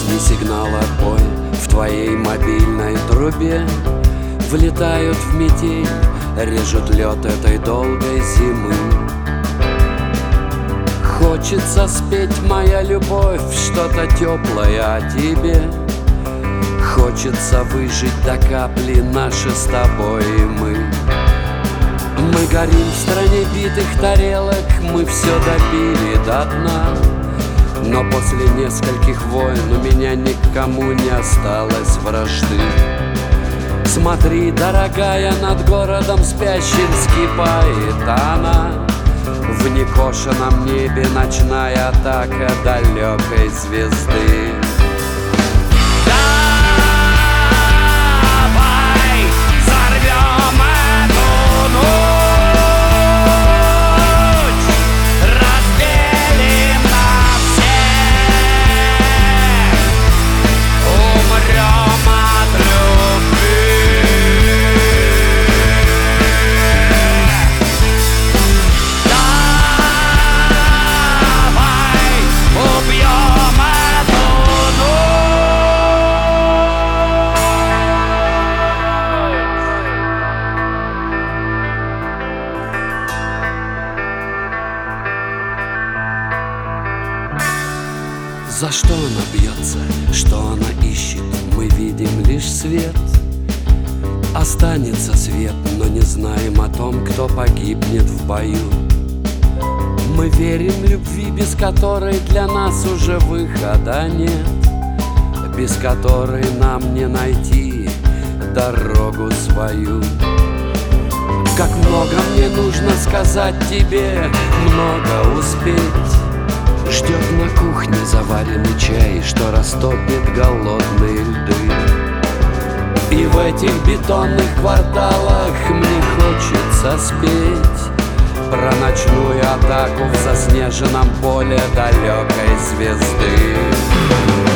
Песни, сигнал, отбой в твоей мобильной трубе влетают в метель, режут лед этой долгой зимы. Хочется спеть, моя любовь, что-то теплое о тебе. Хочется выжить до капли наши с тобой мы. Мы горим в стране битых тарелок, мы все допили до дна. Но после нескольких войн у меня никому не осталось вражды. Смотри, дорогая, над городом спящим скипает она. В некошенном небе ночная атака далекой звезды. За что она бьется, что она ищет, мы видим лишь свет. Останется свет, но не знаем о том, кто погибнет в бою. Мы верим любви, без которой для нас уже выхода нет, без которой нам не найти дорогу свою. Как много мне нужно сказать тебе, много успеть. Ждет на кухне заваренный чай, что растопит голодные льды. И в этих бетонных кварталах мне хочется спеть про ночную атаку в заснеженном поле далекой звезды.